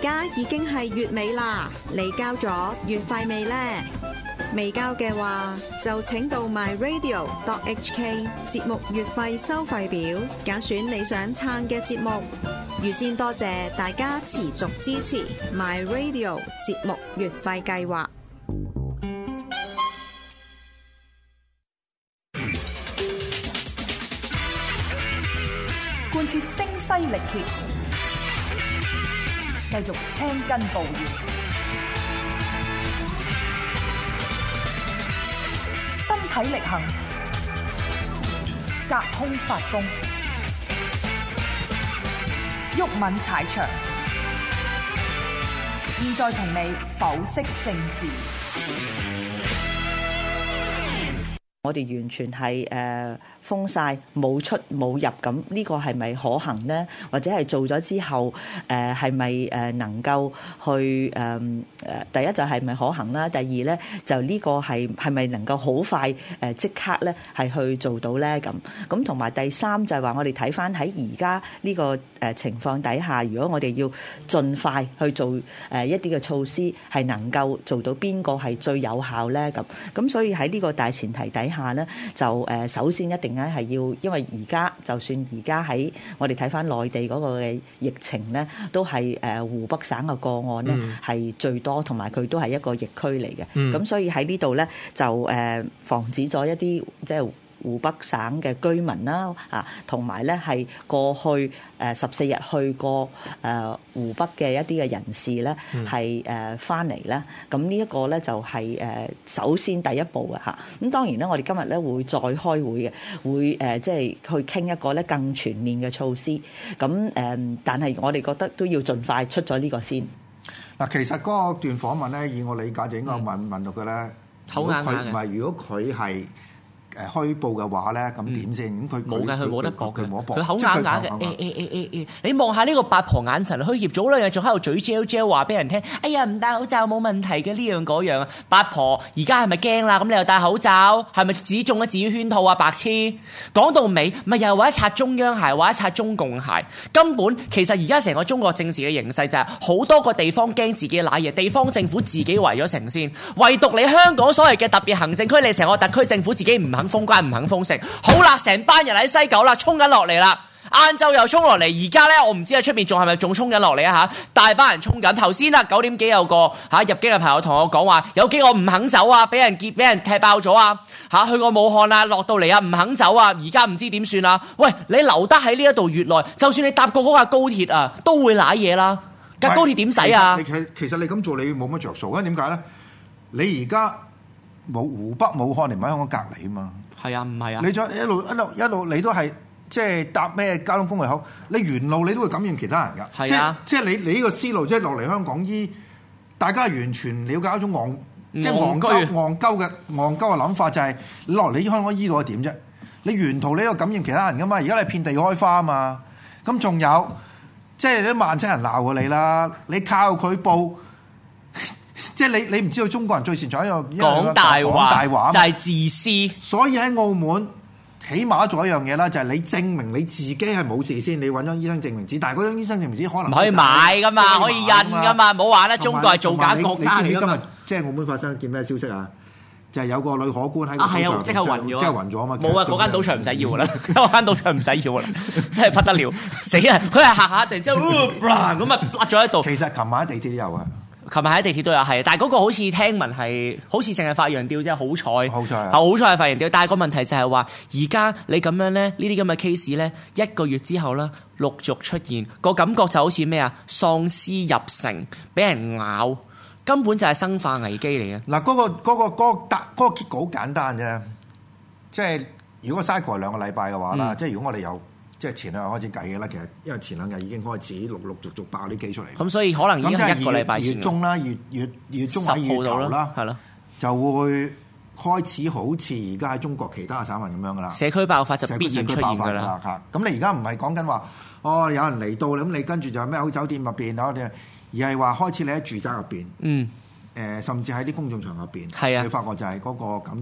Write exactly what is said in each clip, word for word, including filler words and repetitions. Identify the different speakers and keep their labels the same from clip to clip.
Speaker 1: 家已經係月尾啦，你交咗月費未呢？未交嘅話，就請到 my radio dot h k 節目月費收費表，揀選你想撐嘅節目。預先多謝大家持續支持 my radio 節目月費計劃。
Speaker 2: 貫徹聲嘶力竭，繼續青筋暴現，身體力行，隔空發功，毓民踩場。現在同你剖析政治。
Speaker 3: 我哋完全係誒、呃、封晒，冇出冇入咁，呢個係咪可行呢？或者係做咗之後誒係咪誒能夠去誒誒、呃？第一就係咪可行啦？第二咧就呢個係係咪能夠好快誒即、呃、刻咧係去做到咧？咁咁同埋第三就係話我哋睇翻喺而家呢個誒情況底下，如果我哋要盡快去做誒一啲嘅措施，係能夠做到邊個係最有效咧？咁咁所以喺呢個大前提底下咧，就誒首先一定咧係要，因為而家就算而家喺我哋睇翻內地嗰個嘅疫情咧，都係誒湖北省嘅個案咧係最多，同埋佢都係一個疫區嚟嘅。咁、嗯、所以喺呢度咧就誒防止咗一啲即係湖北省嘅居民啦，啊，同埋咧係過去誒十四日去過誒湖北嘅一啲嘅人士咧，係誒翻嚟咧。咁呢一個咧就係誒首先第一步嘅嚇。咁當然咧，我哋今日咧會再開會嘅，會誒即係去傾一個咧更全面嘅措施。咁誒，但係我哋覺得都要盡快出咗呢個先。
Speaker 4: 嗱，其實嗰段訪問咧，以我理解就應該問、嗯、問到佢咧，如果佢唔係，如果佢係。誒虛報嘅話咧，咁點先？咁佢
Speaker 5: 冇嘅，佢冇得駁嘅，
Speaker 4: 佢
Speaker 5: 口硬硬嘅。誒誒誒誒誒，你望下呢個八婆眼神虛協，早兩日仲喺度嘴 gel gel 話俾人聽，哎呀唔戴口罩冇問題嘅呢樣嗰樣啊！八婆而家係咪驚啦？咁你又戴口罩，係咪自己中咗自己圈套啊？白痴！講到尾，咪又話一擦中央鞋，話一擦中共鞋，根本其實而家成個中國政治嘅形勢就係好多個地方驚自己瀨嘢，地方政府自己圍咗城先，唯獨你香港所謂嘅特別行政區，你成個特區政府自己唔肯封關，唔肯封城，好啦，成班人喺西九啦，衝緊落嚟啦，晏晝又衝落嚟，而家咧我唔知喺出邊仲係咪仲衝緊落嚟啊吓，大班人衝緊，頭先啦九點幾有個吓、啊、入境嘅朋友同我講話，有幾個唔肯走啊，俾人劫，俾人踢爆咗啊吓，去過武漢啊，落到嚟啊唔肯走啊，而家唔知點算啊？喂，你留得喺呢一度越耐，就算你搭過嗰架高鐵啊，都會瀨嘢啦，架高鐵點使啊？
Speaker 4: 其實其實你咁做你冇乜着數啊？點解咧？你而家冇湖北武漢嚟喺香港隔離啊嘛？係啊，唔係啊！你再一路一路一路，你都係即係搭咩交通工具好？你沿路你都會感染其他人㗎。係啊，即係你你呢個思路，即係落嚟香港醫，大家完全了解一種戇即係戇鳩戇鳩嘅戇鳩嘅諗法，就係你落嚟醫香港醫到係點啫？你沿途你都感染其他人㗎嘛？而家你遍地開花啊嘛！咁仲有即係啲萬七人鬧過你啦，你靠佢報。即係你你唔知道中國人最擅長一樣講大話，講大話就係自私。所以喺澳門起碼做一樣嘢啦，就係你證明你自己係冇事先，你揾張醫生證明紙。但係嗰張醫生證明紙可能唔可以買噶嘛，可以印噶嘛，唔好玩啦！中國係造假國家嚟噶嘛。今日即係澳門發生一件咩消息啊？就係有個女可官喺個賭場即刻暈咗，即係暈咗啊嘛！冇啊，嗰間賭場唔使要啦，嗰間賭場唔使要啦，真係不得了，死啊！佢係嚇下突然之後咁啊，刮咗喺度。其實琴晚喺地鐵都有啊。琴日喺地鐵都有係，但係嗰個好似聽聞係好似淨係發羊吊啫，好彩，好彩係好彩係發羊吊。但係個問題就係話，而家你咁樣咧，呢啲咁嘅 case 咧，一個月之後咧，陸續出現，個感覺就好似咩啊？喪屍入城，俾人咬，根本就係生化危機嚟嘅。嗱，嗰個嗰個嗰個答嗰個結果好簡單啫，即係如果 cycle 係兩個禮拜嘅話啦，即係如果我哋有。即係前兩日開始計嘅啦，其實因為前兩日已經開始陸陸續續爆啲機出嚟。咁所以可能已經係一個禮拜前。月中啦，月月月中喺月頭啦，係咯，就會開始好似而家喺中國其他嘅省份咁樣噶啦。社區爆發就必然出現㗎啦。嚇，咁你而家唔係講緊話，哦有人嚟到咁你跟住就咩喺酒店入邊啊，而係話開始你喺住宅入邊，嗯，誒甚至喺啲公眾場合入邊，係啊，你發覺就係嗰個感染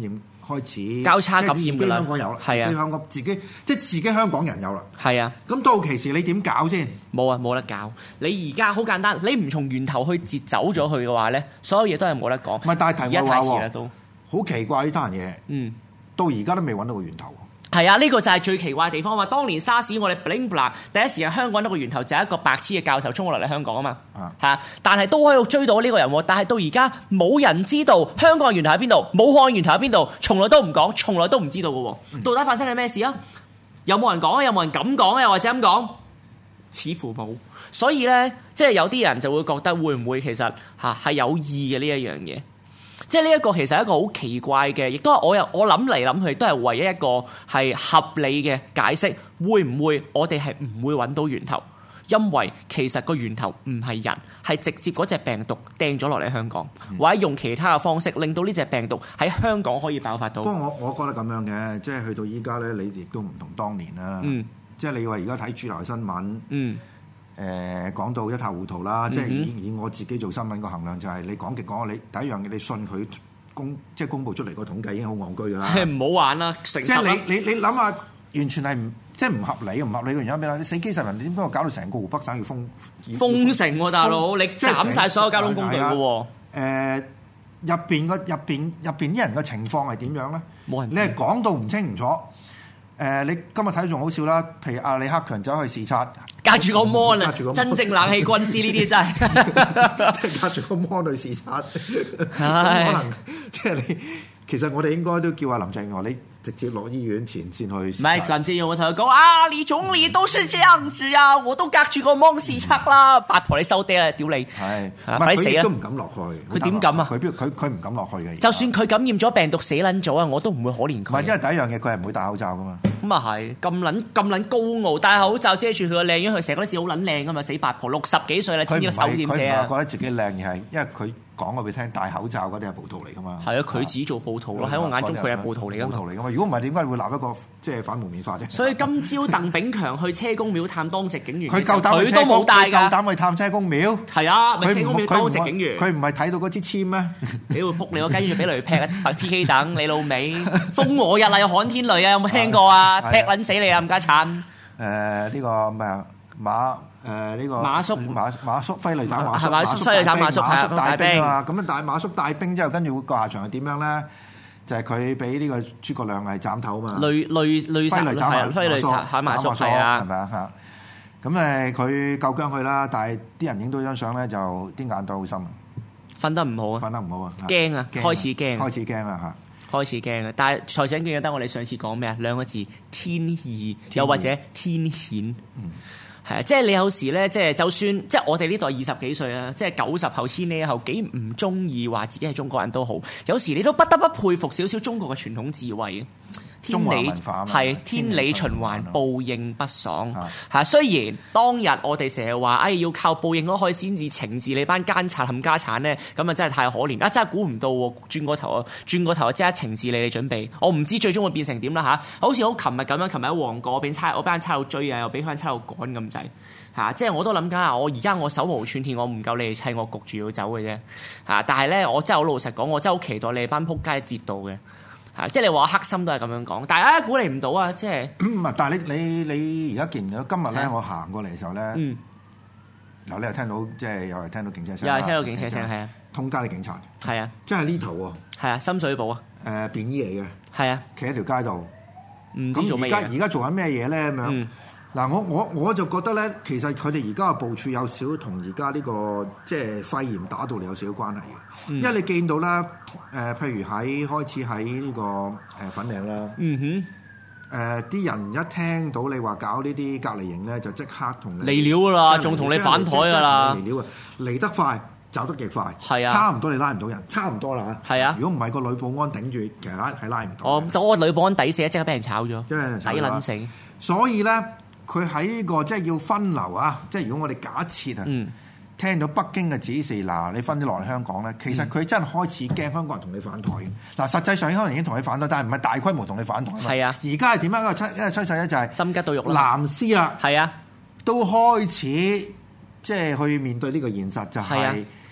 Speaker 4: 開始
Speaker 5: 交叉感染㗎啦，
Speaker 4: 香港有啦，
Speaker 5: 係啊，
Speaker 4: 香港自己即係自己香港人有啦，
Speaker 5: 係啊。
Speaker 4: 咁到期時你點搞先？
Speaker 5: 冇啊，冇得搞。你而家好簡單，你唔從源頭去截走咗佢嘅話咧，所有嘢都係冇得講。
Speaker 4: 唔係，但係題外話喎，
Speaker 5: 都
Speaker 4: 好奇怪呢單嘢。
Speaker 5: 嗯，
Speaker 4: 到而家都未揾到個源頭。
Speaker 5: 係啊，呢、這個就係最奇怪嘅地方啊嘛！當年沙士我哋 bling bling 第一時間香港揾到個源頭就係一個白痴嘅教授衝過嚟嚟香港啊嘛，係啊，但係都可以追到呢個人喎。但係到而家冇人知道香港嘅源頭喺邊度，武漢源頭喺邊度，從來都唔講，從來都唔知道嘅喎。嗯、到底發生緊咩事啊？有冇人講啊？有冇人敢講啊？又或者咁講？似乎冇。所以咧，即係有啲人就會覺得會唔會其實嚇係有意嘅呢一樣嘢？即係呢一個其實係一個好奇怪嘅，亦都係我又我諗嚟諗去都係唯一一個係合理嘅解釋。會唔會我哋係唔會揾到源頭？因為其實個源頭唔係人，係直接嗰隻病毒掟咗落嚟香港，嗯、或者用其他嘅方式令到呢隻病毒喺香港可以爆發到。不過
Speaker 4: 我我覺得咁樣嘅，即係去到依家咧，你亦都唔同當年啦。嗯、即係你話而家睇主流新聞。嗯誒、呃、講到一塌糊塗啦，嗯、即係以以我自己做新聞個衡量就係你講極講你第一樣嘢你信佢公即係公佈出嚟個統計已經好戇居㗎啦，
Speaker 5: 唔好玩啦，即
Speaker 4: 係你你你諗下，完全係唔即係唔合理，唔合理嘅原因係咩咧？你死幾十人，你點解搞到成個湖北省要封
Speaker 5: 封城喎、啊，大佬你斬晒所有交通工具㗎喎？
Speaker 4: 誒入邊個入邊入邊啲人嘅情況係點樣咧？冇人知，你係講到唔清唔楚。誒、呃，你今日睇到仲好笑啦，譬如阿李克強走去視察，
Speaker 5: 隔住個 mon 啊，真正冷氣軍師呢啲真係，
Speaker 4: 即係隔住個 mon 去視察，可能即係你。其實我哋應該都叫阿林鄭月娥，你直接落醫院前線去。唔
Speaker 5: 係林鄭月娥同佢講啊，李總理都是這樣子啊，我都隔住個 mon視察啦，八婆你收爹啊，屌你！係，
Speaker 4: 快死啊！都唔敢落去。
Speaker 5: 佢點敢啊？
Speaker 4: 佢邊佢佢唔敢落去嘅。
Speaker 5: 就算佢感染咗病毒死撚咗啊，我都唔會可憐佢。
Speaker 4: 唔係，因為第一樣嘢佢係唔會戴口罩噶嘛。
Speaker 5: 咁啊係，咁撚咁撚高傲，戴口罩遮住佢個靚樣，佢成日覺得自己好撚靚噶嘛，死八婆六十幾歲啦，知唔知個醜點啫？
Speaker 4: 佢唔係覺得自己靚，而係因為佢。講我俾你聽，戴口罩嗰啲係暴徒嚟噶嘛？
Speaker 5: 係啊，佢自己做暴徒咯。喺我眼中，佢係暴徒嚟噶。
Speaker 4: 暴徒嚟噶嘛？如果唔係，點解會立一個即係反蒙面法啫？
Speaker 5: 所以今朝鄧炳強去車公廟探當值警員，
Speaker 4: 佢夠膽
Speaker 5: 佢都冇帶㗎。
Speaker 4: 夠膽去探車公廟？
Speaker 5: 係啊，咪車公廟當值警員。
Speaker 4: 佢唔係睇到嗰支籤咩？
Speaker 5: 你會撲你個雞，要俾雷劈啊！P K 等你老味，風和日麗有旱天雷啊！有冇聽過啊？劈撚死你啊！冚家鏟。誒
Speaker 4: 呢個咩啊？馬。誒呢、呃這個
Speaker 5: 馬叔
Speaker 4: 馬馬叔揮淚斬馬叔，
Speaker 5: 係馬叔揮淚斬馬叔，
Speaker 4: 馬叔帶兵啊！咁樣帶馬叔帶兵之後，跟住個下場係點樣咧？就係佢俾呢個諸葛亮係斬頭啊嘛！淚淚淚灑係揮淚斬馬叔係啊，係咪啊嚇？咁誒佢夠姜佢啦，但係啲人影到張相咧，就啲眼袋好深啊！
Speaker 5: 瞓得唔好啊！
Speaker 4: 瞓得唔好啊！驚啊！
Speaker 5: 開始驚，
Speaker 4: 開始驚啦嚇！
Speaker 5: 開始驚啊！但係財長記得我哋上次講咩啊？兩個字天意，又或者天譴。嗯。係啊，即係你有時咧，即係就算即係我哋呢代二十幾歲啊，即係九十後、千禧後幾唔中意話自己係中國人都好，有時你都不得不佩服少少中國嘅傳統智慧。天理係天理循環，報應不爽嚇。雖然當日我哋成日話，哎要靠報應嗰可以先至懲治你班奸賊冚家產咧，咁啊真係太可憐啊！真係估唔到喎，轉個頭啊，轉個頭啊，即刻懲治你嘅準備。我唔知最終會變成點啦嚇。好似好琴日咁樣，琴日喺旺角俾差，我班差佬追啊，又俾翻差佬趕咁滯嚇。即係我都諗緊啊，我而家我手無寸鐵，我唔夠你哋砌，我焗住要走嘅啫嚇。但係咧，我真係好老實講，我真係好期待你哋班撲街折到嘅。即係你話黑心都係咁樣講，但係啊估你唔到啊！即係
Speaker 4: 唔係？但係你你你而家見到今日咧，我行過嚟嘅時候咧，嗯，嗱你又聽到即係又係聽到警車聲，
Speaker 5: 又係聽到警車聲，係啊，
Speaker 4: 通街啲警察，
Speaker 5: 係啊，
Speaker 4: 即係呢頭喎，
Speaker 5: 係啊，深水埗啊，
Speaker 4: 誒便衣嚟嘅，係啊，企喺條街度，
Speaker 5: 唔知做咩嘢。
Speaker 4: 咁而家而家做緊咩嘢咧？咁樣嗱，我我我就覺得咧，其實佢哋而家嘅部署有少同而家呢個即係肺炎打到嚟有少少關係嘅。因為你見到啦，誒、呃，譬如喺開始喺呢、這個誒、呃、粉嶺啦，嗯哼，誒、呃，啲人一聽到你話搞呢啲隔離營咧，就即刻同你
Speaker 5: 嚟料㗎啦，仲同你反台㗎啦，
Speaker 4: 嚟料啊，嚟得快，走得極快，
Speaker 5: 係啊，
Speaker 4: 差唔多你拉唔到人，差唔多啦嚇，
Speaker 5: 係啊，
Speaker 4: 如果唔係個女保安頂住，其實拉係拉唔到。
Speaker 5: 哦，嗰個女保安抵死，即刻俾人炒咗，
Speaker 4: 即係
Speaker 5: 抵撚死。
Speaker 4: 所以咧，佢喺呢個即係要分流啊，即係如果我哋假設啊。嗯聽到北京嘅指示，嗱你分啲落嚟香港咧，其實佢真係開始驚香港人同你反台嘅。嗱，實際上可能已經同你反台，但係唔係大規模同你反台。係啊，而家係點樣一個趨一個趨勢咧？就係
Speaker 5: 針吉到肉啦。
Speaker 4: 藍絲啦，係啊，都開始即係去面對呢個現實，就係、是、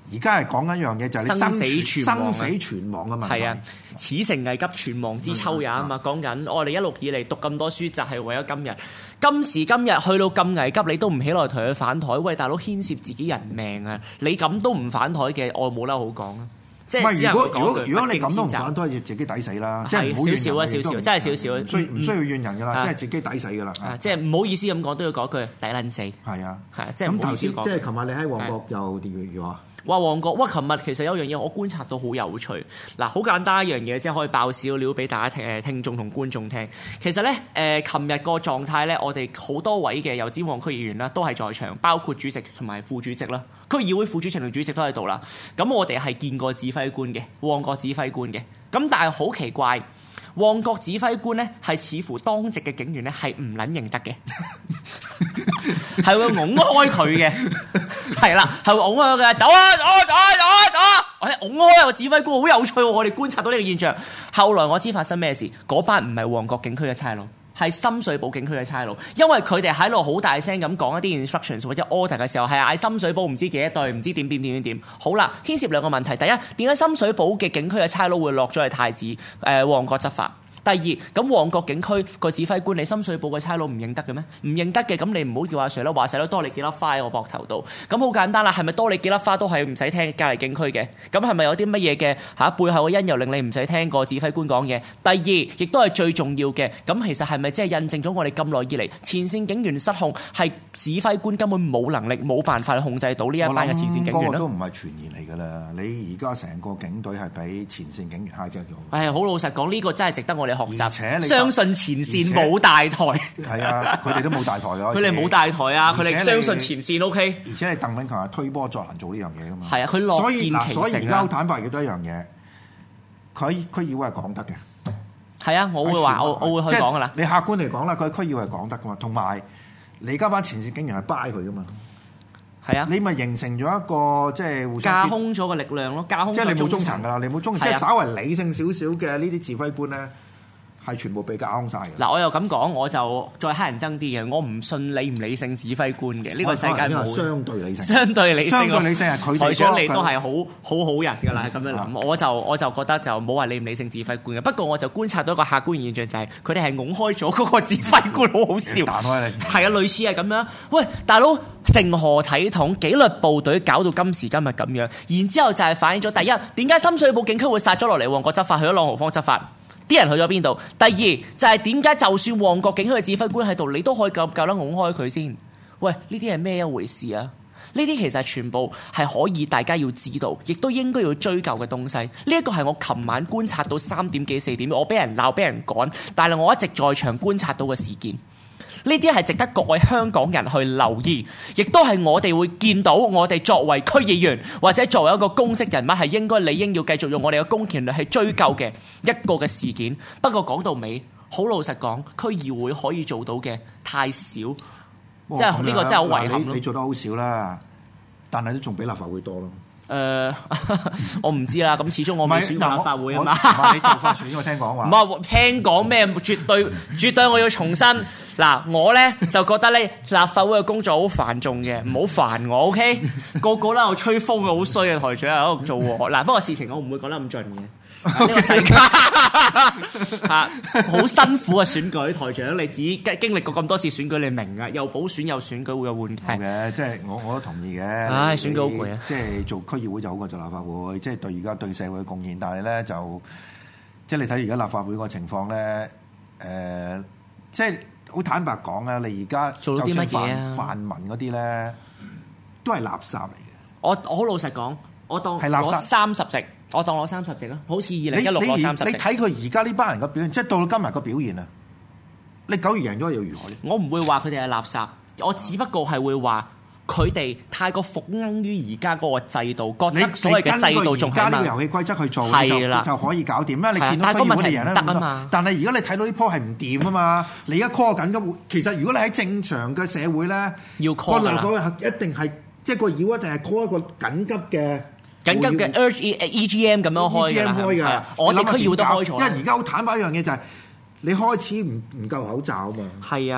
Speaker 4: 而家係講緊一樣嘢，就係你
Speaker 5: 生死存亡
Speaker 4: 生死存亡嘅問題。
Speaker 5: 係啊，此誠危急存亡之秋也啊嘛，講緊我哋一路以嚟讀咁多書就係為咗今日。今時今日去到咁危急，你都唔起來同佢反台，喂大佬牽涉自己人命啊！你咁都唔反台嘅，我冇啦好講啊！即係
Speaker 4: 如果如果如果你咁都唔反台，自己抵死啦，即係
Speaker 5: 少少啊少少，真係少少，
Speaker 4: 唔需唔需要怨人㗎啦，即係自己抵死㗎啦。
Speaker 5: 即係唔好意思咁講，都要講句抵撚死。係
Speaker 4: 啊，
Speaker 5: 係即係唔好意思講。
Speaker 4: 即係琴日你喺旺角又點樣啊？
Speaker 5: 哇！旺角哇！琴日其實有樣嘢我觀察到好有趣。嗱，好簡單一樣嘢，即係可以爆少料俾大家聽誒聽眾同觀眾聽。其實咧誒，琴日個狀態咧，我哋好多位嘅油尖旺區議員啦，都係在場，包括主席同埋副主席啦。區議會副主席同主席都喺度啦。咁我哋係見過指揮官嘅，旺角指揮官嘅。咁但係好奇怪，旺角指揮官咧係似乎當值嘅警員咧係唔撚認得嘅，係會拱開佢嘅。係啦，係會拱開佢嘅，走啊走啊走啊走啊走啊！我哋拱開個指揮官，好有趣喎！我哋觀察到呢個現象。後來我知發生咩事，嗰班唔係旺角警區嘅差佬，係深水埗警區嘅差佬，因為佢哋喺度好大聲咁講一啲 instructions 或者 order 嘅時候，係嗌深水埗唔知幾多隊，唔知點點點點點。好啦，牽涉兩個問題：第一，點解深水埗嘅警區嘅差佬會落咗去太子誒、呃、旺角執法？第二，咁旺角警區個指揮官，你深水埗嘅差佬唔認得嘅咩？唔認得嘅，咁你唔好叫阿 Sir 啦，話曬都多你幾粒花喺我膊頭度。咁好簡單啦，係咪多你幾粒花都係唔使聽隔離警區嘅？咁係咪有啲乜嘢嘅嚇背後嘅因由令你唔使聽個指揮官講嘢？第二，亦都係最重要嘅，咁其實係咪即係印證咗我哋咁耐以嚟前線警員失控，係指揮官根本冇能力冇辦法去控制到呢一班嘅前線警員咧？
Speaker 4: 我諗嗰個都唔係傳言嚟㗎啦，你而家成個警隊係俾前線警員 hijack 咗。
Speaker 5: 係好老實講，呢個真係值得我哋學習。
Speaker 4: 而且你
Speaker 5: 相信前線冇大台，
Speaker 4: 係啊，佢哋都冇大台㗎。
Speaker 5: 佢哋冇大台啊，佢哋相信前線 O K。
Speaker 4: 而且你鄧炳強係推波助瀾做呢樣嘢㗎嘛。
Speaker 5: 係啊，佢樂見其成啊。
Speaker 4: 所以而家好坦白嘅都一樣嘢，佢區議會係講得嘅。
Speaker 5: 係啊，我會話我我會去講㗎啦。
Speaker 4: 你客觀嚟講啦，佢區議會係講得㗎嘛，同埋你而家班前線警員係 buy 佢㗎嘛。係啊，你咪形成咗一個即係互相
Speaker 5: 架空咗個力量咯，架空
Speaker 4: 即係你冇中層㗎啦，你冇中層，即係稍為理性少少嘅呢啲指揮官咧。係全部被架空晒嘅。嗱，
Speaker 5: 我又咁講，我就再乞人憎啲嘅，我唔信理唔理性指揮官嘅，呢、呢個世界冇。
Speaker 4: 相對理性。
Speaker 5: 相對理性。相
Speaker 4: 對理性係佢哋。
Speaker 5: 台長你都係好好好人㗎啦，咁樣諗、嗯，我就我就覺得就冇話理唔理性指揮官嘅。不過我就觀察到一個客觀現象，就係佢哋係拱開咗嗰個指揮官，好好笑。彈開你。係啊，類似係咁樣。喂，大佬，成何體統？紀律部隊搞到今時今日咁樣，然之後就係反映咗第一，點解深水埗警區會殺咗落嚟旺角執法，去咗朗豪坊執法？啲人去咗邊度？第二就係點解就算旺角警區嘅指揮官喺度，你都可以夠夠得拱開佢先？喂，呢啲係咩一回事啊？呢啲其實全部係可以大家要知道，亦都應該要追究嘅東西。呢一個係我琴晚觀察到三點幾四點，我俾人鬧俾人趕，但係我一直在場觀察到嘅事件。呢啲係值得各位香港人去留意，亦都係我哋會見到我哋作為區議員或者作為一個公職人物係應該理應要繼續用我哋嘅公權力去追究嘅一個嘅事件。不過講到尾，好老實講，區議會可以做到嘅太少，即係呢個真係好遺憾咯。
Speaker 4: 你做得好少啦，但係都仲比立法會多咯。
Speaker 5: 誒、呃，我唔知啦。咁始終我未選過立法會啊嘛。
Speaker 4: 你做法選，我聽講話。
Speaker 5: 唔係聽講咩？絕對絕對，我要重申。嗱，我咧就覺得咧立法會嘅工作好繁重嘅，唔好煩我 ，OK？ 個個咧又吹風嘅，好衰嘅台長喺度做喎。嗱，不過事情我唔會講得咁盡嘅。呢、okay. 個世界嚇好辛苦嘅選舉，台長你自己經歷過咁多次選舉，你明㗎？又補選又選舉會有換屆
Speaker 4: 嘅，即係我我都同意嘅。
Speaker 5: 唉，選舉好攰啊！
Speaker 4: 即係做區議會就好過做立法會，即係對而家對社會嘅貢獻。但係咧就即係你睇而家立法會個情況咧，誒、呃，即係。好坦白講啊！你而家
Speaker 5: 做到啲乜嘢啊？
Speaker 4: 泛民嗰啲咧，都係垃圾嚟嘅。
Speaker 5: 我我好老實講，我當攞三十席，我當攞三十席啦。好似二零一六攞三十席。
Speaker 4: 你睇佢而家呢班人嘅表現，即係到到今日個表現啊！你九月贏咗又如何咧？
Speaker 5: 我唔會話佢哋係垃圾，我只不過係會話佢哋太過服膺於而家嗰個制度，覺得所謂嘅制度仲係嘛？而家呢個遊戲規則去做就就可以搞掂啦。你見到區議會嘅人咧，但係而家你睇到呢波係唔掂啊嘛！你而家 call 緊嘅，其實如果你喺正常嘅社會咧， 要 call
Speaker 4: 㗎啦，一定係即係個議會一定係 call 一個緊急嘅
Speaker 5: 緊急嘅 urge E G M 咁樣開㗎啦。我哋區議會都開咗，
Speaker 4: 因為而家好坦白一樣嘢就係你開始唔唔夠口罩啊嘛。
Speaker 5: 係啊。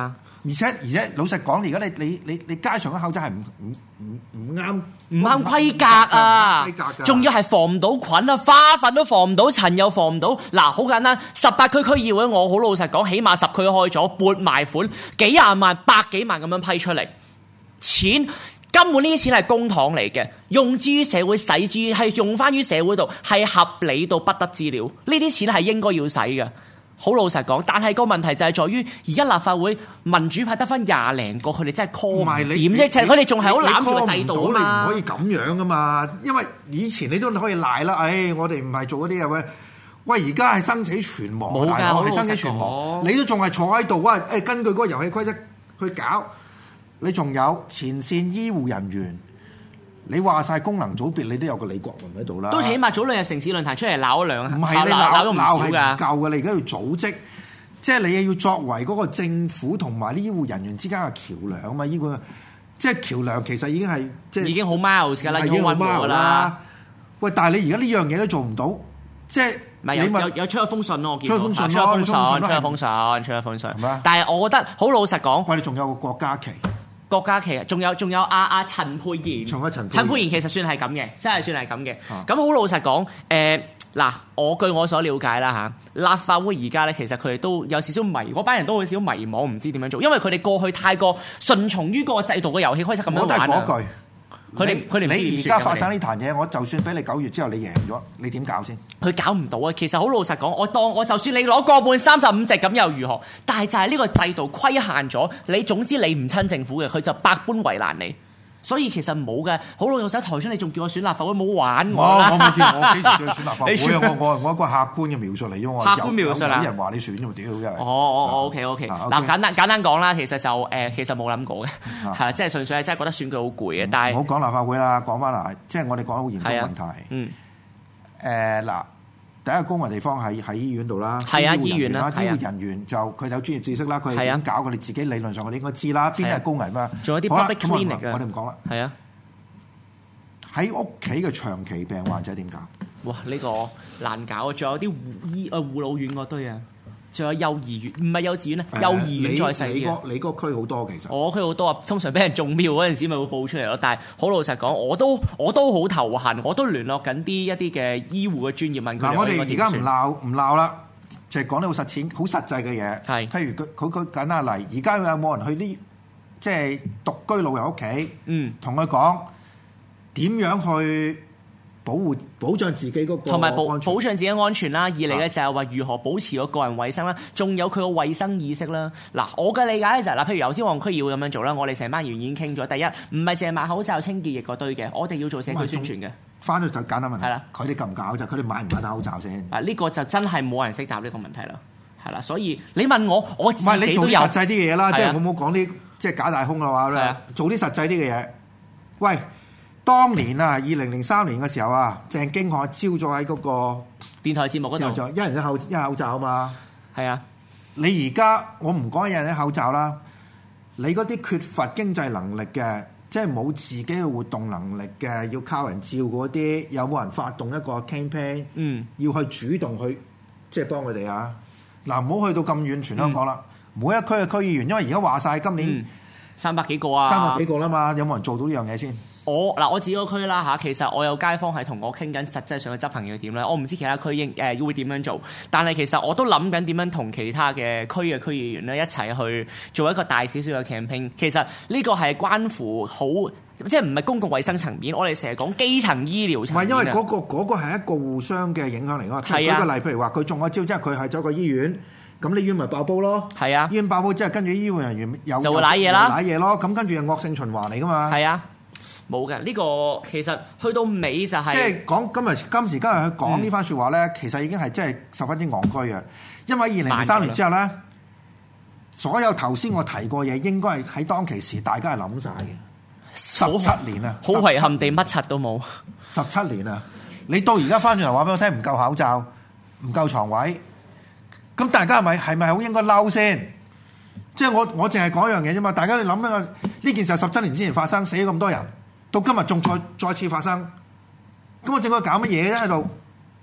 Speaker 4: 而且而且老實講，而家你你你你街上嘅口罩係唔唔唔唔啱
Speaker 5: 唔啱規格啊！仲要係防唔到菌啊，花粉都防唔到，塵又防唔到。嗱，好簡單，十八區區議會，我好老實講，起碼十區開咗，撥埋款幾廿萬、百幾萬咁樣批出嚟，錢根本呢啲錢係公帑嚟嘅，用之於社會，使之於係用翻於社會度，係合理到不得之了。呢啲錢係應該要使嘅。好老實講，但係個問題就係在於，而家立法會民主派得翻廿零個，佢哋真係 call 唔掂啫，佢哋仲係好攬住個制度啊嘛。
Speaker 4: 你唔可以咁樣噶嘛，因為以前你都可以賴啦，誒、哎，我哋唔係做嗰啲嘢喂，喂，而家係生死存亡，
Speaker 5: 冇㗎，
Speaker 4: 我哋生死存亡，你都仲係坐喺度啊？誒，根據嗰個遊戲規則去搞，你仲有前線醫護人員。你話晒功能組別，你都有個李國麟喺度啦。都
Speaker 5: 起碼早兩日城市論壇出嚟鬧咗兩下，
Speaker 4: 唔係你鬧
Speaker 5: 咗唔少㗎。
Speaker 4: 鬧係唔夠嘅，你而家要組織，即係你要作為嗰個政府同埋醫護人員之間嘅橋梁啊嘛。醫護即係橋梁，其實已經係即係已經好 miles 㗎啦，已經好 miles 啦。喂，但係你而家呢樣嘢都做唔到，即係
Speaker 5: 咪有有有出咗封信咯？我見
Speaker 4: 出咗封信，
Speaker 5: 出咗封信，出咗封信，出咗封信。但係我覺得好老實講，
Speaker 4: 喂，你仲有個國家旗。
Speaker 5: 國家旗啊，仲有仲有阿阿陳沛然，陳沛然其實算係咁嘅，真係算係咁嘅。咁好、啊、老實講，誒、呃、嗱，我據我所了解啦嚇，立法會而家咧其實佢哋都有少少迷，嗰班人都有少少迷惘，唔知點樣做，因為佢哋過去太過順從於嗰個制度嘅遊戲規則咁樣玩。我都係嗰句。佢哋佢哋你而家發生呢壇嘢，我就算俾你九月之後你贏咗，你點搞先？佢搞唔到啊！其實好老實講，我當我就算你攞個半三十五席咁又如何？但係就係呢個制度規限咗你，總之你唔親政府嘅，佢就百般為難你。所以其實冇嘅，好老實台長，你仲叫我選立法會，冇玩我啦！我冇叫我幾時叫你選立法會啊！我我我一個客觀嘅描述嚟啫，我客觀描述啦。有人話你選啫嘛？屌真係！哦哦哦，OK OK。嗱簡單簡單講啦，其實就誒其實冇諗過嘅，係啦，即係純粹係真係覺得選舉好攰嘅。但係唔好講立法會啦，講翻嗱，即係我哋講好嚴肅問題。嗯。誒嗱。第一個公民地方係喺醫院度啦，係啊，醫院啦，醫護人員就佢有專業知識啦，佢係點搞，佢哋自己理論上我哋應該知啦，邊啲係高危嘛？仲有啲 public clinic 啊，我哋唔講啦。係啊，喺屋企嘅長期病患者點搞？哇！呢個難搞啊！仲有啲護醫啊護老院嗰堆啊。仲有幼兒園，唔係幼稚園咧，幼兒園再細啲嘅。你嗰區好多其實。我區好多啊，通常俾人中標嗰陣時咪會報出嚟咯。但係好老實講，我都我都好頭痕，我都聯絡緊啲一啲嘅醫護嘅專業問佢。嗱，我哋而家唔鬧唔鬧啦，就係講啲好實踐、好實際嘅嘢。係。譬如佢佢佢簡單例，而家有冇人去啲即係獨居老人屋企？嗯。同佢講點樣去保護保障自己嗰個，同埋保保障自己安全啦。二嚟咧就係話如何保持個個人衞生啦，仲有佢個衞生意識啦。嗱，我嘅理解咧就係嗱，譬如油尖旺區議會咁樣做啦，我哋成班議員已經傾咗。第一，唔係淨係買口罩、清潔液嗰堆嘅，我哋要做社區宣傳嘅。翻咗就簡單問題。係啦，佢哋撳唔搞就佢哋買唔買得口罩先？啊，呢個就真係冇人識答呢個問題啦。係啦，所以你問我，我自己都有。唔係你做啲實際啲嘅嘢啦，即係我冇講啲即係假大空嘅話咧，做啲實際啲嘅嘢。喂。當年啊，二零零三年嘅時候啊，鄭經翰招咗喺嗰個電台節目嗰度，就一人一口一口罩啊嘛。係啊，你而家我唔講一人一口罩啦，你嗰啲缺乏經濟能力嘅，即係冇自己嘅活動能力嘅，要靠人照顧嗰啲，有冇人發動一個 campaign？嗯，要去主動去即係幫佢哋啊。嗱，唔好去到咁遠，全香港啦，每一區嘅區議員，因為而家話晒今年三百幾個啊，三百幾個啦嘛，有冇人做到呢樣嘢先？我嗱我自己個區啦嚇，其實我有街坊係同我傾緊實際上嘅執行要點咧，我唔知其他區應誒會點樣做，但係其實我都諗緊點樣同其他嘅區嘅區議員咧一齊去做一個大少少嘅 campaign。其實呢個係關乎好，即係唔係公共衛生層面，我哋成日講基層醫療層面。唔係因為嗰個嗰個係一個互相嘅影響嚟㗎嘛。舉個例，譬如話佢中咗招，即係佢係走個醫院，咁你醫院咪爆煲咯。係啊，醫院爆煲之後，跟住醫護人員又就會瀨嘢啦，瀨嘢咯，咁跟住係惡性循環嚟㗎嘛。係啊。冇嘅，呢個其實去到尾就係即係講今日今時今日去講呢番説話咧，嗯、其實已經係真係十分之戇居嘅。因為二零零三年之後咧，所有頭先我提過嘢，應該係喺當其時大家係諗晒嘅。十七年啊，好遺憾地乜柒都冇。十七年啊，你到而家翻轉嚟話俾我聽，唔夠口罩，唔夠床位，咁大家係咪係咪好應該嬲先？即係我我淨係講一樣嘢啫嘛，大家你諗下呢件事係十七年之前發生，死咗咁多人。到今日仲再再次發生，咁我正喺度搞乜嘢咧喺度？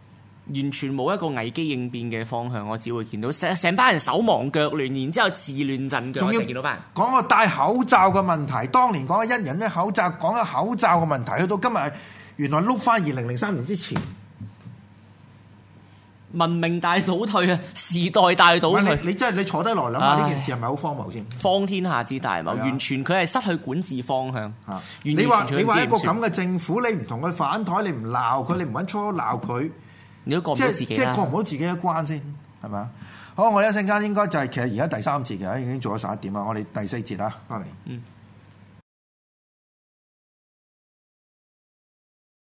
Speaker 5: 完全冇一個危機應變嘅方向，我只會見到成成班人手忙腳亂，然之後自亂陣腳。仲要見到班人
Speaker 4: 講個戴口罩嘅問題，當年講嘅一人一口罩，講緊口罩嘅問題，去到今日原來碌翻二零零三年之前，
Speaker 5: 文明大倒退啊，時代大倒退。
Speaker 4: 你，你真係你坐低來諗下呢件事係咪好荒謬先？
Speaker 5: 荒天下之大謬，完全佢係失去管治方向。
Speaker 4: 啊、你話你話一個咁嘅政府，你唔同佢反台，你唔鬧佢，你唔揾粗口鬧佢。你都過唔到自己，即係過唔到自己一關先，係咪啊？好，我哋一陣間應該就係、是、其實而家第三節嘅，已經做咗十一點啦。我哋第四節啦，翻嚟。嗯。